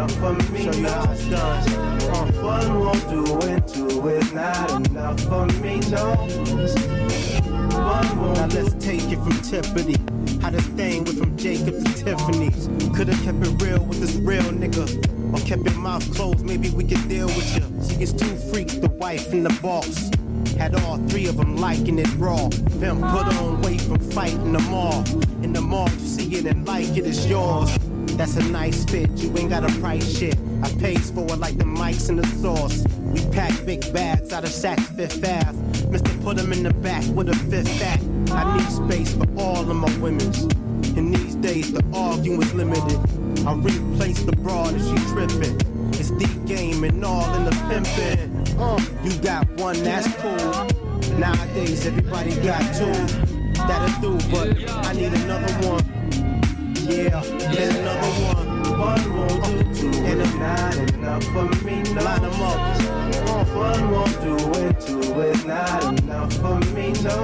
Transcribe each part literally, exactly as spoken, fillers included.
enough for me. Show you how it's done. Uh, one won't do and two is not enough for me, no. One won't. Now let's take it from Tiffany. How this thing went from Jacob to Tiffany's. Could've kept it real with this real nigga, or kept your mouth closed, maybe we could deal with you. She is two freaks, the wife and the boss. Had all three of them liking it raw. Them put on weight from fighting them all. In the mall, you see it and like it, it's yours. That's a nice fit, you ain't got a price shit. I pays for it like the mics and the sauce. We pack big bags out of Saks Fifth Ave. Mister put them in the back with a fifth back. I need space for all of my women's. In these days, the arguing's limited. I replace the broad if she trippin'. It's the game and all in the pimpin'. Uh, you got one, that's cool. Nowadays, everybody got two. That'll do, but I need another one. Yeah, then another one. One won't do, two and it's not enough for me, no. Line them up. Uh, one won't do and two is not enough for me, no.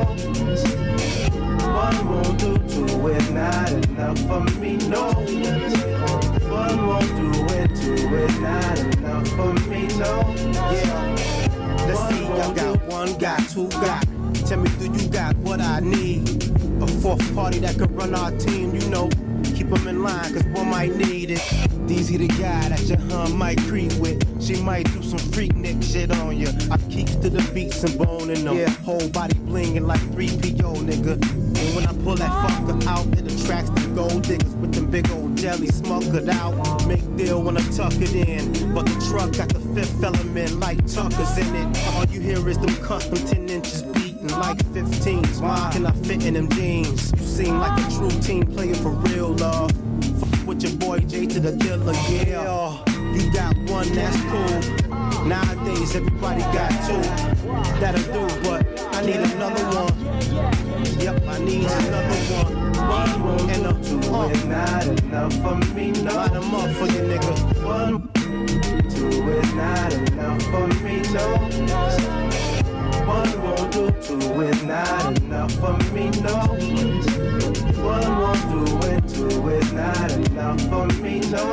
One won't do, two is not enough for me, no. One won't do and two is not enough for me, no. Yeah. Let's see, I got one, got two, got. Tell me, do you got what I need? A fourth party that could run our team, you know. Keep them in line, cause one might need it. Deezy the guy that your hum might creep with. She might do some freak nick shit on you. I keep to the beats and boning them. Yeah, whole body blinging like three P O, nigga. And when I pull that fucker out, it attracts the gold diggers with them big old jelly smokered out. Make deal when I tuck it in. But the truck got the fifth element like Tucker's in it. All you hear is them custom ten inches beating like fifteens. Why can I fit in them jeans? You seem like a true team player for real, love. Fuck with your boy Jay to the dealer, yeah. You got one, that's cool. Nowadays everybody got two. That'll do, but I need another one. Yep, I need another one. One won't and a two uh, is not enough for me, no. Line them up for you, nigga. One, two is not enough for me, no. One won't do, two is not enough for me, no. One won't do and two is not enough for me, no.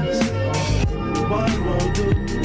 One won't do.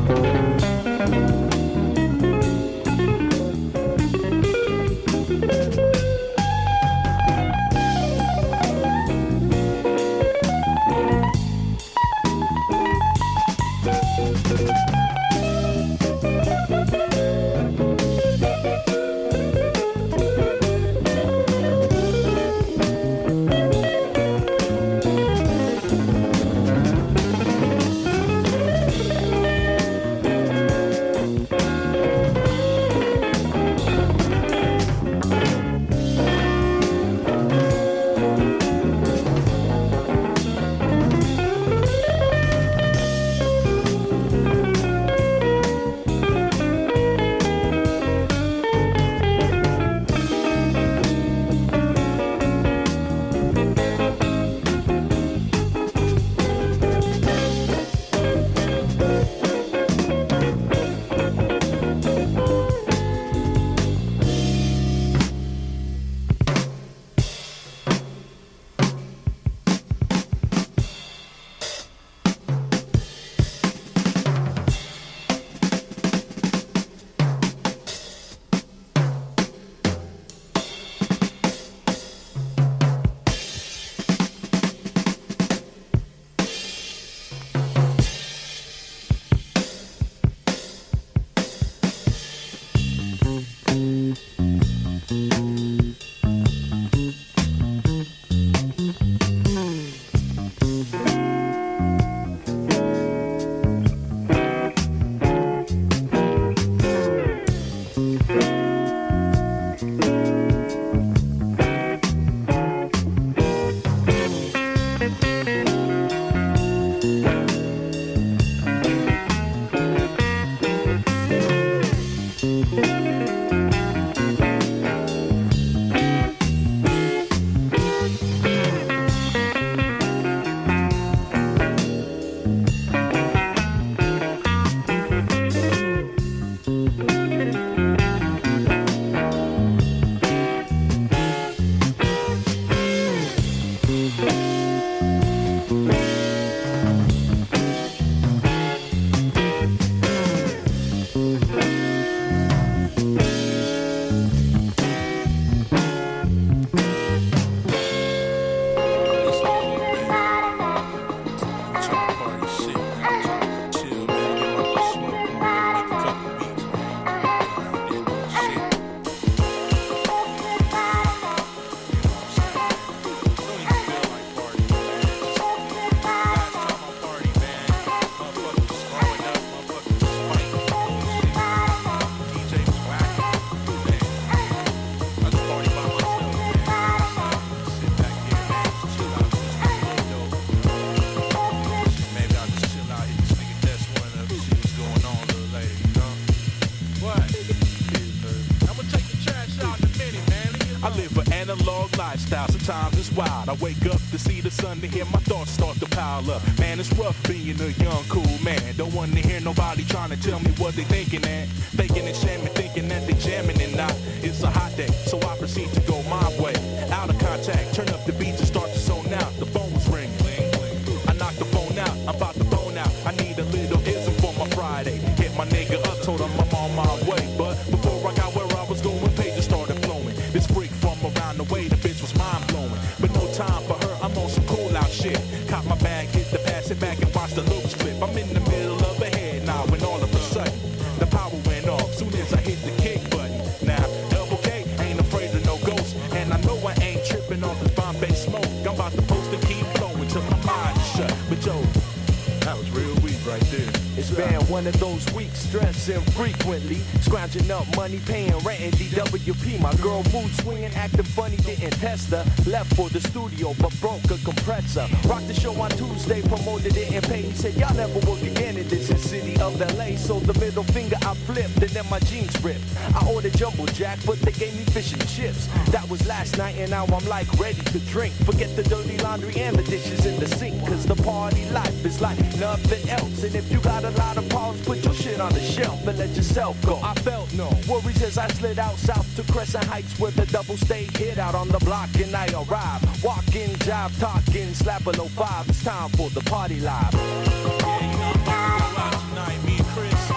Sometimes it's wild. I wake up to see the sun to hear my thoughts start to pile up. Man, it's rough being a young, cool man. Don't want to hear nobody trying to tell me what they thinking at. Faking and shaming, thinking that they jamming and not. It's a hot day, so I proceed to go my way. Out of contact, turn up the beats and start to zone out. The phone was ringing. I knocked the phone out, I'm about to phone out. I need a little ism for my Friday. Hit my nigga up, told him I'm on my way. But before I got where I was going, pages started flowing. This freak from around the way, the bitch was mind blowing. But no time for her, I'm on some cool out shit. Caught my bag, hit the pass it back and watch the loops flip. I'm in the middle of a head now when all of a sudden the power went off. Soon as I hit the kick button. Now, double K ain't afraid of no ghosts. And I know I ain't tripping off this Bombay smoke. I'm about to post and keep blowing till my mind is shut. But yo, that was real weak right there. It's been one of those weeks, stressing frequently, scrounging up money, paying rent in D W P. My girl mood swinging, acting funny, didn't test her. Left for the studio, but broke a compressor. Rocked the show on Tuesday, promoted it and paid. He said, y'all never work again in this city of L A. So the middle finger I flipped, and then my jeans ripped. I ordered Jumbo Jack, but they gave me fish and chips. That was last night, and now I'm like ready to drink. Forget the dirty laundry and the dishes in the sink, cause the party life is like nothing else. And if you got a lot of problems, put your shit on the shelf and let yourself go. I felt no worries as I slid out south to Crescent Heights, where the double stay hit out on the block, and I arrived. Walking, jive, talking, slap below five. It's time for the party live. Yeah, you know, I'm about to go out tonight, me and Chris.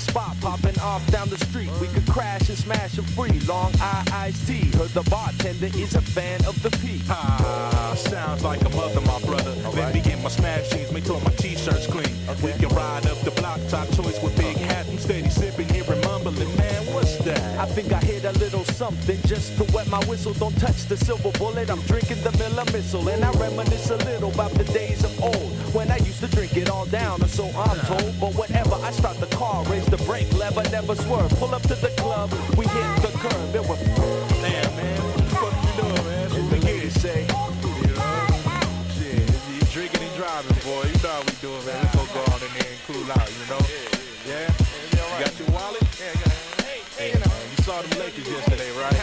spot popping off down the street. We could crash and smash and free. Long Eye iced tea. Heard the bartender is a fan of the P. Ah, sounds like a mother, my brother. All Let right. me get my smash jeans, make sure my t-shirts clean. Okay. We can ride up the block, top choice with big hats. I'm steady sipping, hearing mumbling, man, what's that? I think I hit a little something just to wet my whistle. Don't touch the silver bullet, I'm drinking the Miller Missile. And I reminisce a little about the days of old, when I used to drink it all down, or so I'm told. But whatever, I start the car, raise the brake lever, never swerve. Pull up to the club, we hit the curb. It was, damn, man, what the fuck you doing, man? That's what we get, say. You know? Shit, you drinking and driving, boy. You know how we do it, man. We gonna go on in there and cool out, you know? Yeah? You got your wallet? Yeah, I got it. Hey, man, you saw them Lakers yesterday, right?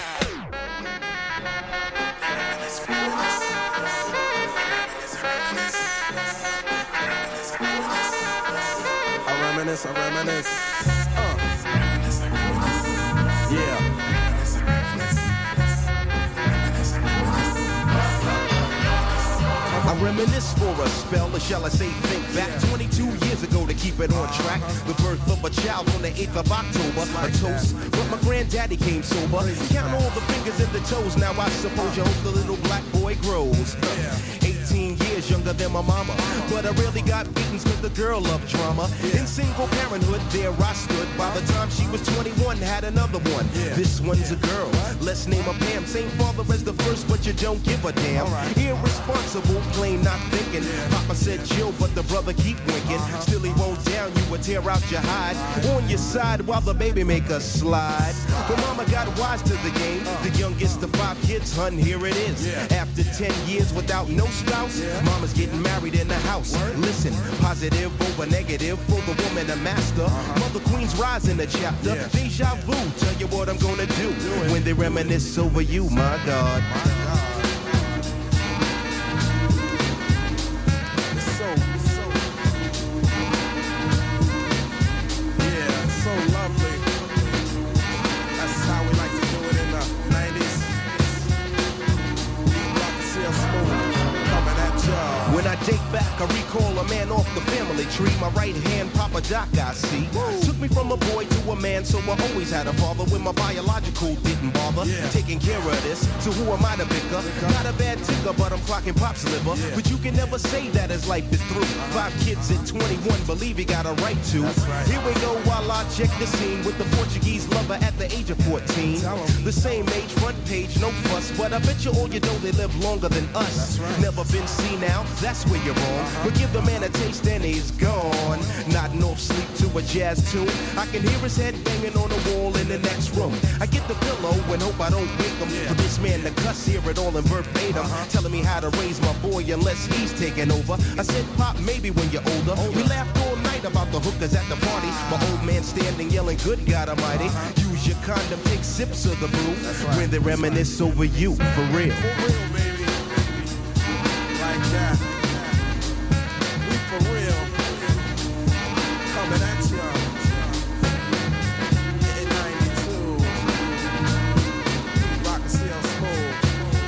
I reminisce, I reminisce. Uh. Yeah. I reminisce for a spell, or shall I say think back twenty-two years ago to keep it on track. The birth of a child on the eighth of October, a toast, but my granddaddy came sober. Count all the fingers and the toes, now I suppose you hope the little black boy grows. eighteen years younger than my mama, but I really got beatings cause the girl loved drama. In single parenthood, there I stood. By the time she was twenty-one, had another one. This one's a girl, let's name her Pam. Same father as the first, but you don't give a damn. Irresponsible, plain not thinking. Papa said chill, but the brother keep winking. Still he won't down you or tear out your hide. On your side while the baby make a slide. But mama got wise to the game. The youngest of five kids, hun, here it is. After ten years without no spouse, mama's getting married in the house. Listen, positive over negative for the woman a master. Mother Queen's rise in the chapter. Deja vu, tell you what I'm gonna do when they reminisce over you, my God. When I date back, I recall a man off the family tree. My right hand, Papa Doc, I see. Took me from a boy to a man, so I always had a father when my biological didn't bother. Yeah. Taking care of this, so who am I to bicker? Not a bad ticker, but I'm clocking Pop's liver. Yeah. But you can never say that his life is through. Uh-huh. Five kids at twenty-one, believe he got a right to. Right. Here we go while I check the scene with the Portuguese lover at the age of fourteen. The same age, front page, no fuss, but I bet you all you know they live longer than us. Right. Never been seen now, that's where you're wrong. Uh-huh. But give the man a taste and he's gone. Nodding off sleep to a jazz tune. I can hear his head banging on the wall in the next room. I get the pillow and hope I don't wake him. Yeah. For this man to cuss, hear it all in verbatim. Uh-huh. Telling me how to raise my boy unless he's taking over. I said, Pop, maybe when you're older. older. We laughed all night about the hookers at the party. My old man standing yelling, good God Almighty. Uh-huh. Use your condom, take sips of the brew. Right. When they reminisce over you, for real. For real, baby. Like that. We for real. Coming at you. In ninety-two. Rock and C L Smooth.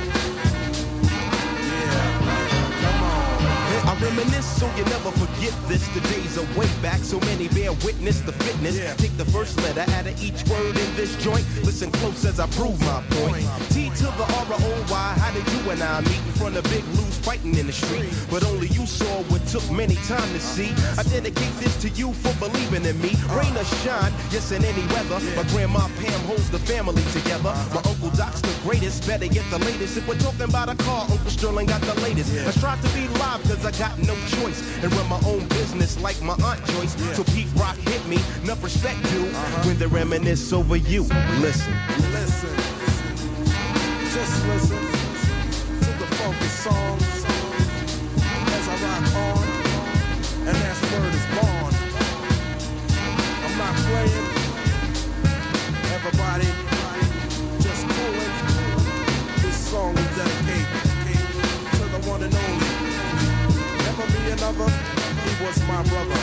Yeah. Come on. I reminisce so you never forget this. The days are way back, so many bear witness the fitness. Yeah. Take the first letter out of each word in this joint. Listen close as I prove my point. T to the R O Y. How did you and I meet in front of Big Lou's fighting in the street? But only you saw what took many time to see. I dedicate this to you for believing in me. Rain or shine, yes, in any weather. My grandma Pam holds the family together. My Uncle Doc's the greatest, better get the latest. If we're talking about a car, Uncle Sterling got the latest. I tried to be live cause I got no choice and run my own business like my Aunt Joyce. So Pete Rock hit me, enough respect due. When they reminisce over you, listen. Listen, just listen to the funky song as I rock on, and that's word is born. I'm not playing, everybody just coolin'. This song is dedicated to the one and only. Never be another, he was my brother.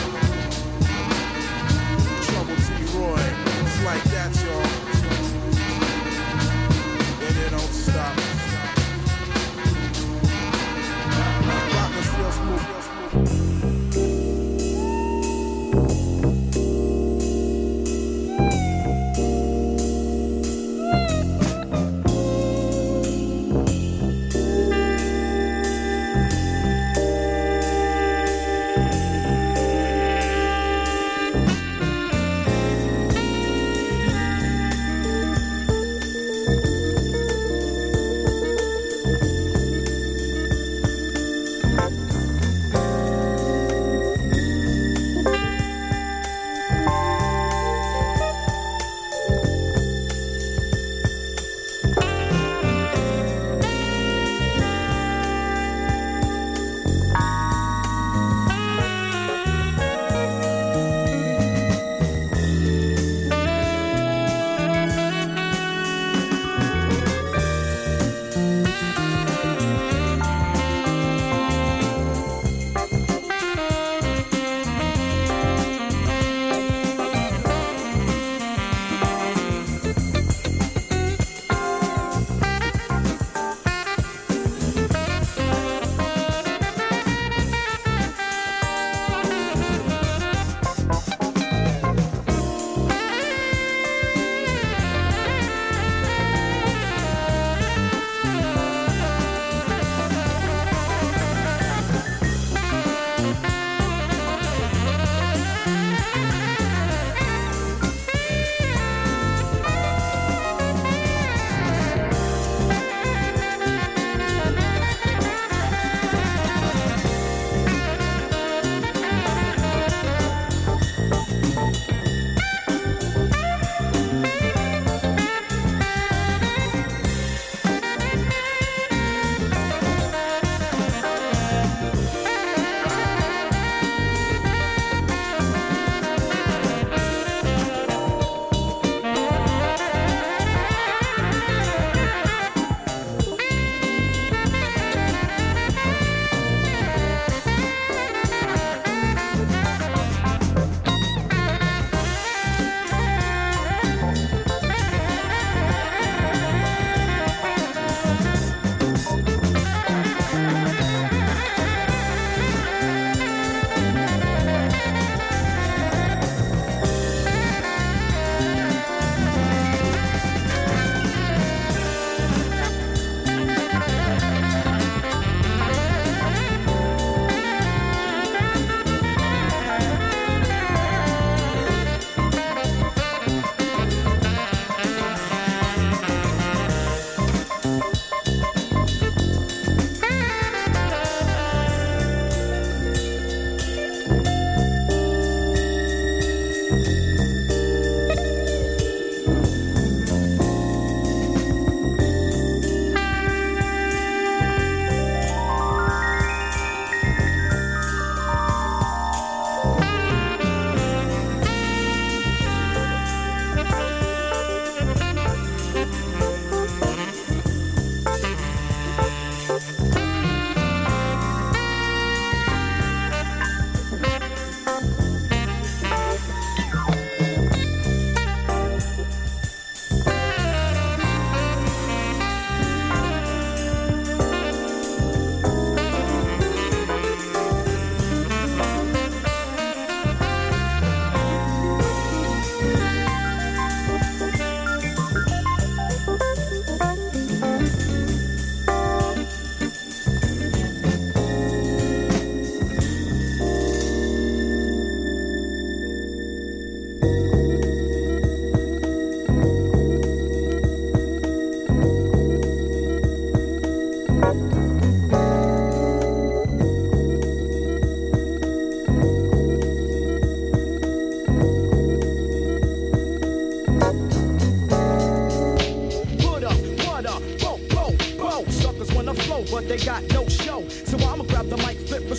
Trouble T. Roy, it's like that, y'all. And it don't stop. Rock and still smooth.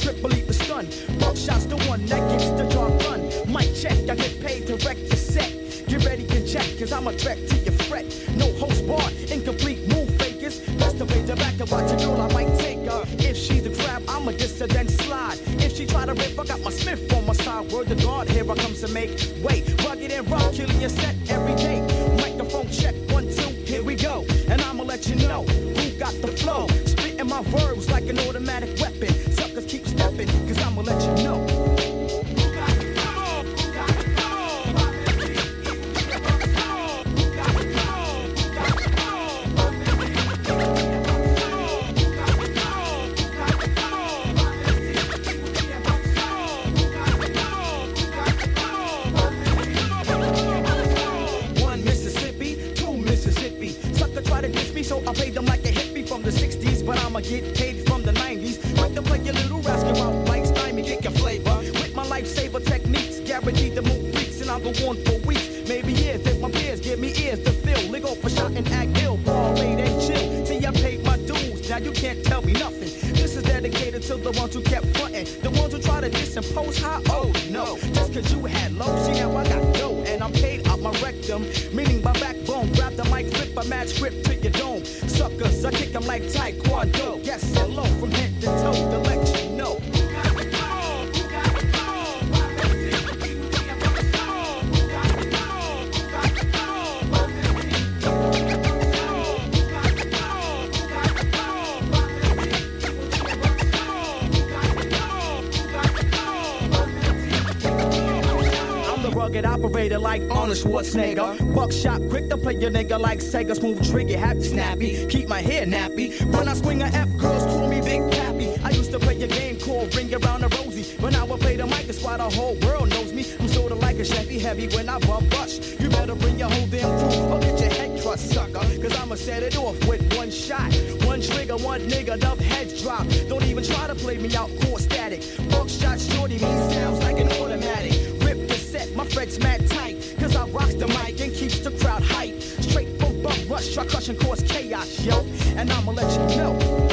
triple E the stun. Buckshot's the one that gets the job done. Mic check, I get paid to wreck your set. Get ready to check, cause I'm a threat to your fret. No host bar, incomplete move fakers. Best to fade the back and watch a girl, I might take her. If she's a crab, I'ma diss her then slide. If she try to rip, I got my Smith on my side. Word to God, here I comes to make way. Rugged and rough, killing your set every day. Microphone check, one, two, here we go. And I'ma let you know who got the flow. Spitting my verbs like an automatic weapon. Suckers keep stepping, cause I'ma let you know. So I paid them like a hippie from the sixties, but I'ma get paid from the nineties. Like to play your little rascal out like Stymie, get your flavor. With my lifesaver techniques, guaranteed to move freaks, and I'll go on for weeks, maybe years. If my peers give me ears to fill, they go for shot and act ill, ball late and chill. See, I paid my dues, now you can't tell me nothing. This is dedicated to the ones who kept frontin', the ones who try to disimpose how oh no. Just cause you had low, see now I got dough, and I'm paid out my rectum, meaning my backbone. Grab the mic, flip a mad script to your dome. Suckers, I kick them like Taekwondo. Yes, hello, from head to toe, to let you know. Rugged operator like Arnold Schwarzenegger. Buckshot, quick to play your nigga like Sega. Smooth trigger, happy snappy. Keep my hair nappy. When I swing a F, girls call me Big Pappy. I used to play a game called Ring Around the Rosie. But now I play the mic, that's why the whole world knows me. I'm sorta like a Chevy Heavy when I bump rush. You better bring your whole damn crew or get your head crushed, sucker. Cause I'ma set it off with one shot. One trigger, one nigga, enough heads drop. Don't even try to play me out, core static. Buckshot shorty, me sounds like an automatic. My fret's mad tight, cause I rocks the mic and keeps the crowd hype. Straight from bum rush, try crush and cause chaos, yo. And I'ma let you know.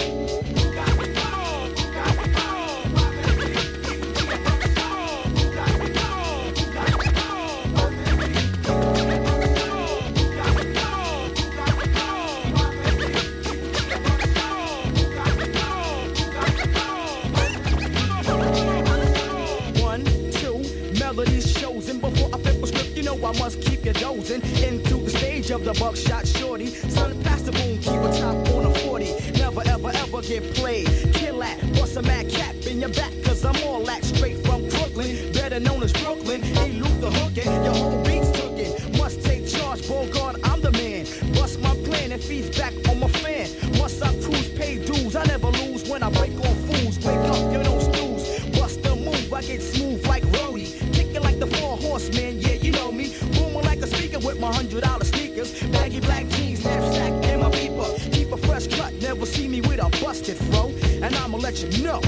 I must keep you dozing into the stage of the buckshot shorty. Son, pass the boom, keep a top on a forty. Never ever ever get played. Kill that, bust a mad cap in your back, cause I'm all that straight from Brooklyn. Better known as Brooklyn. Elude the hookin', your whole beat's tookin'. Must take charge, Bogart, I'm the man. Bust my plan and feeds back on my fan. Must I cruise, pay dues, I never lose when I break on fools. Wake up, you don't snooze. Bust the move, I get smooth like Rhodey. Kick it like the four horsemen, yeah, you know me. Booming like a speaker with my hundred dollar sneakers. Baggy black jeans, knapsack, and my beeper. Keep a fresh cut, never see me with a busted fro. And I'ma let you know.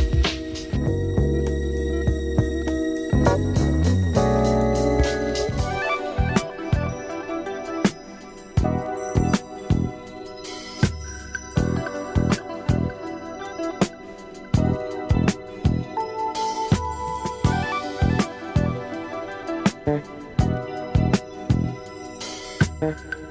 Thank you.